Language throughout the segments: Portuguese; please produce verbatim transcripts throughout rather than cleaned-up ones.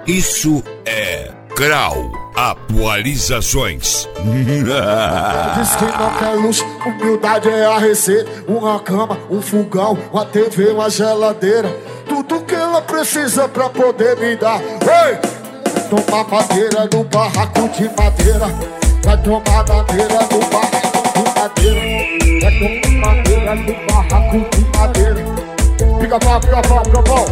Isso é Grau Atualizações. Diz que não quer luxo, humildade é a receita. Uma cama, um fogão, uma T V, uma geladeira. Tudo que ela precisa pra poder me dar. Oi! Tomar madeira no barraco de madeira. Vai tomar madeira no barraco de madeira. Vai tomar madeira no barraco de madeira. Fica bom, fica bom, fica bom.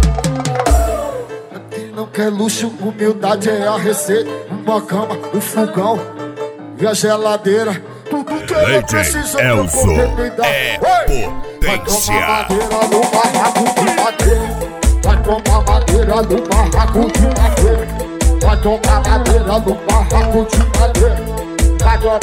Não quer luxo, humildade é a receita. Uma cama, um fogão e a geladeira. Tudo que ela precisa pra poder me dar. É potência. Vai tomar madeira no barraco de madeira. Vai tomar madeira no barraco de madeira. Vai tomar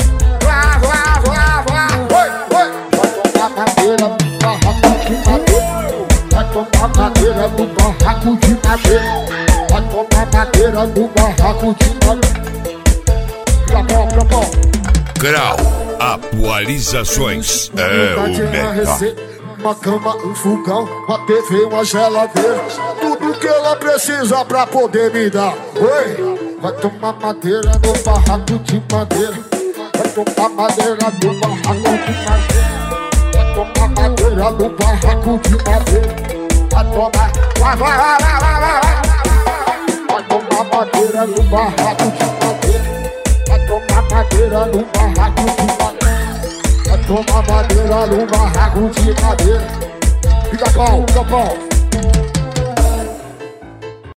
madeira no barraco de madeira. Vai tomar madeira no barraco de madeira. Vai tomar madeira no barraco de madeira. Fica bom, fica bom. Grau Atualizações é o melhor. Uma cama, um fogão, uma T V, uma geladeira. Tudo que ela precisa pra poder me dar. Oi! Vai tomar madeira no barraco de madeira. Vai tomar madeira no barraco de madeira. Vai tomar madeira no barraco de madeira. Vai tomar... Vai, vai, vai, vai, vai, vai. Vai tomar madeira no barraco de madeira. Vai tomar madeira no barraco de madeira. Vai tomar madeira no barraco de madeira. Fica bom, fica bom.